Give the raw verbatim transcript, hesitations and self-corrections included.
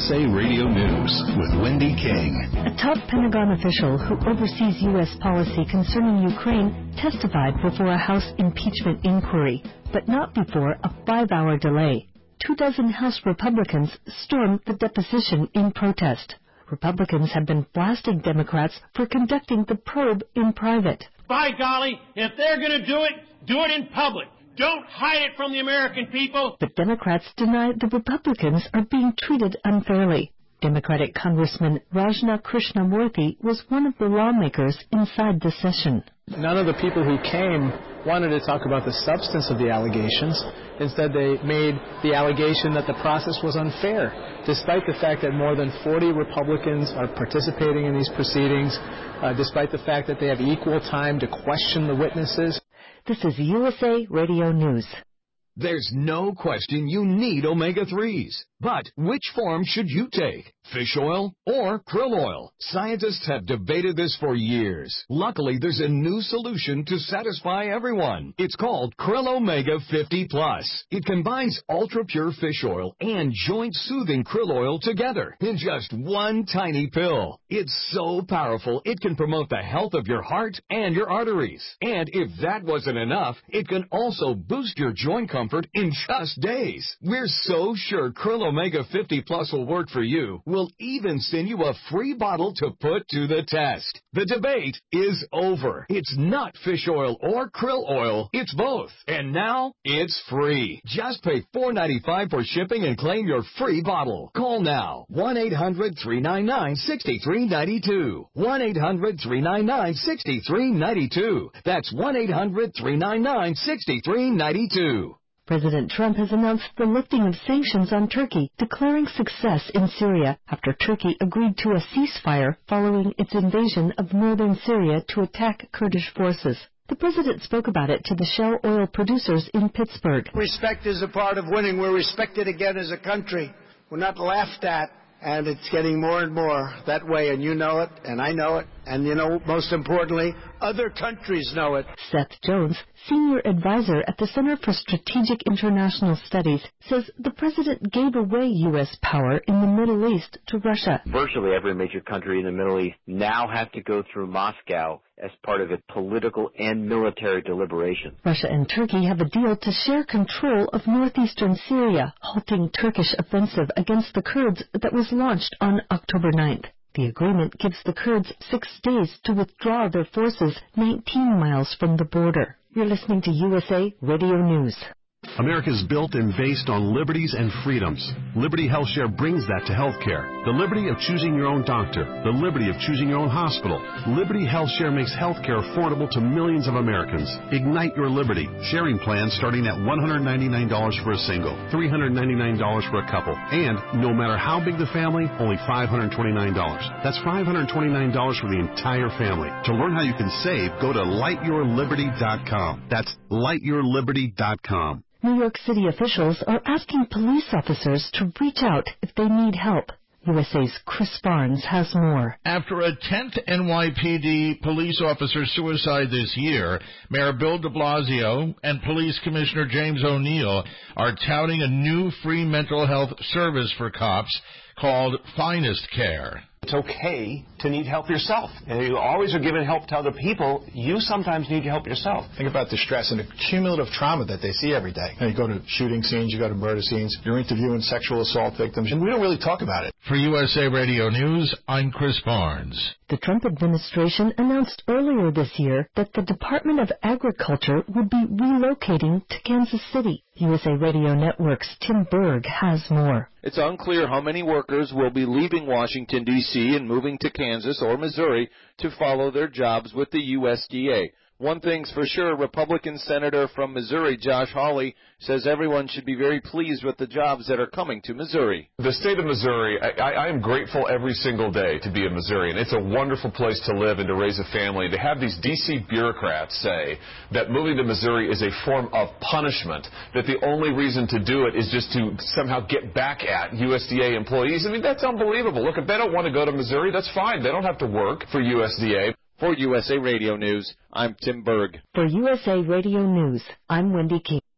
S A Radio News with Wendy King. A top Pentagon official who oversees U S policy concerning Ukraine testified before a House impeachment inquiry, but not before a five-hour delay. Two dozen House Republicans stormed the deposition in protest. Republicans have been blasting Democrats for conducting the probe in private. By golly, if they're going to do it, do it in public. Don't hide it from the American people. But Democrats deny the Republicans are being treated unfairly. Democratic Congressman Rajna Krishnamurthy was one of the lawmakers inside the session. None of the people who came wanted to talk about the substance of the allegations. Instead, they made the allegation that the process was unfair, despite the fact that more than forty Republicans are participating in these proceedings, uh, despite the fact that they have equal time to question the witnesses. This is U S A Radio News. There's no question you need omega threes. But which form should you take? Fish oil or krill oil? Scientists have debated this for years. Luckily, there's a new solution to satisfy everyone. It's called Krill Omega fifty plus. It combines ultra-pure fish oil and joint-soothing krill oil together in just one tiny pill. It's so powerful, it can promote the health of your heart and your arteries. And if that wasn't enough, it can also boost your joint comfort in just days. We're so sure Krill Omega fifty plus will work for you. We'll even send you a free bottle to put to the test. The debate is over. It's not fish oil or krill oil. It's both. And now it's free. Just pay four dollars and ninety-five cents for shipping and claim your free bottle. Call now. one eight hundred three nine nine six three nine two. one eight hundred three nine nine six three nine two. That's one eight hundred three nine nine six three nine two. President Trump has announced the lifting of sanctions on Turkey, declaring success in Syria after Turkey agreed to a ceasefire following its invasion of northern Syria to attack Kurdish forces. The president spoke about it to the Shell oil producers in Pittsburgh. Respect is a part of winning. We're respected again as a country. We're not laughed at, and it's getting more and more that way, and you know it, and I know it, and, you know, most importantly, other countries know it. Seth Jones, senior advisor at the Center for Strategic International Studies, says the president gave away U S power in the Middle East to Russia. Virtually every major country in the Middle East now has to go through Moscow as part of its political and military deliberations. Russia and Turkey have a deal to share control of northeastern Syria, halting Turkish offensive against the Kurds that was launched on October ninth. The agreement gives the Kurds six days to withdraw their forces nineteen miles from the border. You're listening to U S A Radio News. America is built and based on liberties and freedoms. Liberty HealthShare brings that to healthcare. The liberty of choosing your own doctor. The liberty of choosing your own hospital. Liberty HealthShare makes healthcare affordable to millions of Americans. Ignite your liberty. Sharing plans starting at one hundred ninety-nine dollars for a single, three hundred ninety-nine dollars for a couple, and no matter how big the family, only five hundred twenty-nine dollars. That's five hundred twenty-nine dollars for the entire family. To learn how you can save, go to light your liberty dot com. That's light your liberty dot com. New York City officials are asking police officers to reach out if they need help. U S A's Chris Barnes has more. After a tenth N Y P D police officer suicide this year, Mayor Bill de Blasio and Police Commissioner James O'Neill are touting a new free mental health service for cops called Finest Care. It's okay to need help yourself. And you always are giving help to other people. You sometimes need help yourself. Think about the stress and the cumulative trauma that they see every day. You, know, you go to shooting scenes, you go to murder scenes, you're interviewing sexual assault victims, and we don't really talk about it. For U S A Radio News, I'm Chris Barnes. The Trump administration announced earlier this year that the Department of Agriculture would be relocating to Kansas City. U S A Radio Network's Tim Berg has more. It's unclear how many workers will be leaving Washington, D C and moving to Kansas or Missouri to follow their jobs with the U S D A. One thing's for sure, Republican Senator from Missouri, Josh Hawley, says everyone should be very pleased with the jobs that are coming to Missouri. The state of Missouri, I, I am grateful every single day to be a Missourian. It's a wonderful place to live and to raise a family. And to have these D C bureaucrats say that moving to Missouri is a form of punishment, that the only reason to do it is just to somehow get back at U S D A employees, I mean, that's unbelievable. Look, if they don't want to go to Missouri, that's fine. They don't have to work for U S D A. For U S A Radio News, I'm Tim Berg. For U S A Radio News, I'm Wendy King.